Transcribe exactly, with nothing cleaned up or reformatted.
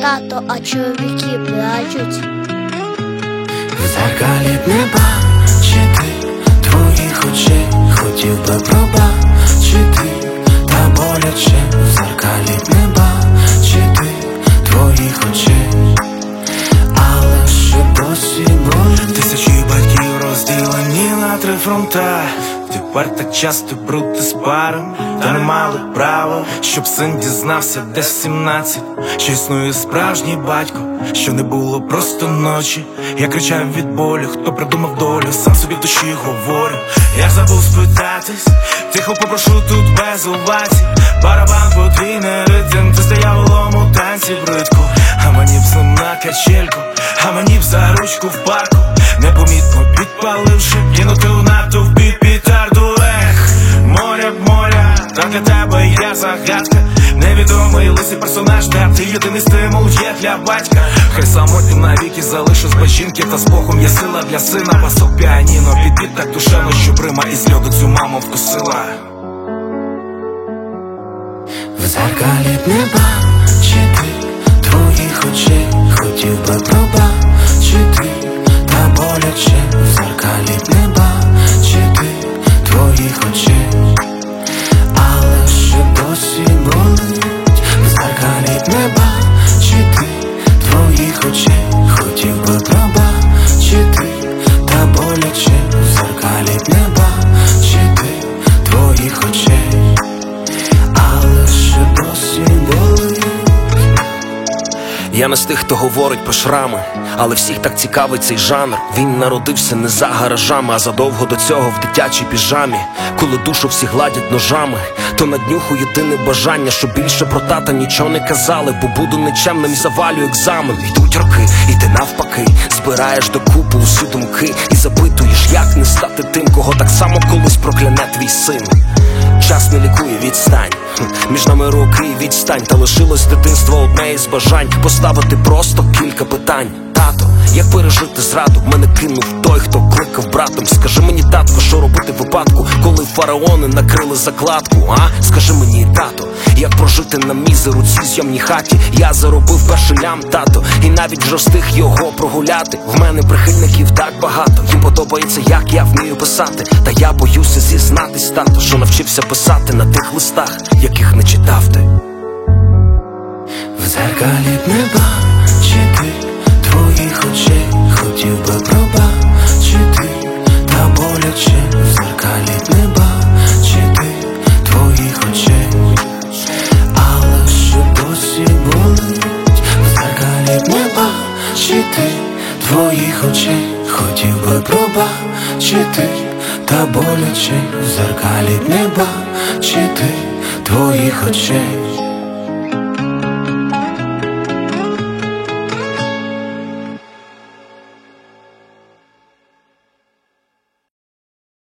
тато, а чоловіки плачуть. В дзеркалі б не бачити твоїх очей, хотів би пробачити, та боляче. В дзеркалі б не бачити твоїх очей, але ще досі болить. Тисячі батьків розділені на три фронта. Тепер так часто бути з паром, та не мали права, щоб син дізнався десь в сімнадцять, що існує справжній батько, що не було просто ночі. Я кричав від болю, хто придумав долю, сам собі в душі говорю. Я забув спитатись, тихо попрошу тут без овацій. Барабан подвійний ритм, ти стояв у лому танці бридко. А мені б з ним на качельку, а мені б за ручку в парку, непомітно підпаливши, кинути у натовпі петарду. Ех, моря б моря, та для тебе я загадка. Невідомий лисий персонаж, та ти єдиний стимул є для батька. Хай самотній навіки залишусь без жінки, та з Богом є сила для сина. Пасок піаніно, підбіт так душевно, що прима із льоду цю маму вкусила. В дзеркалі б не бачити твоїх очей, хотів би пробачити, та боляче. В дзеркалі б не бачити твоїх очей, але ще досі болить. В дзеркалі б не бачити твоїх очей, хотів би пробачити, та боляче. В дзеркалі б не бачити твоїх очей, але ще досі болить. Я не з тих, хто говорить про шрами, але всіх так цікавить цей жанр. Він народився не за гаражами, а задовго до цього в дитячій піжамі. Коли душу всі гладять ножами, то на днюху єдине бажання, щоб більше про тата нічого не казали, бо буду нечемним і завалю екзамен. Йдуть роки, і ти навпаки збираєш докупи усі думки і запитуєш, як не стати тим, кого так само колись прокляне твій син. Час не лікує, відстань, між нами роки і відстань. Та лишилось дитинство одне із бажань поставити просто кілька питань. Тато, як пережити зраду? Мене кинув той, хто кликав братом. Скажи мені, татко, що робити в випадку, коли фараони накрили закладку, а? Скажи мені, тато, як прожити на мізеру цій зйомній хаті? Я заробив перший лям, тато, і навіть вже встиг його прогуляти. В мене прихильників так багато, їм подобається, як я вмію писати. Та я боюся зізнатись, тато, що навчився писати на тих листах, яких не читав ти. В дзеркалі б не бачити твоїх очей, хотів би пробачити, та боляче. В дзеркалі б не бачити твоїх очей, але ще досі болить. В дзеркалі б не бачити твоїх очей, хотів би пробачити, та боляче. В дзеркалі б не бачити твоїх очей,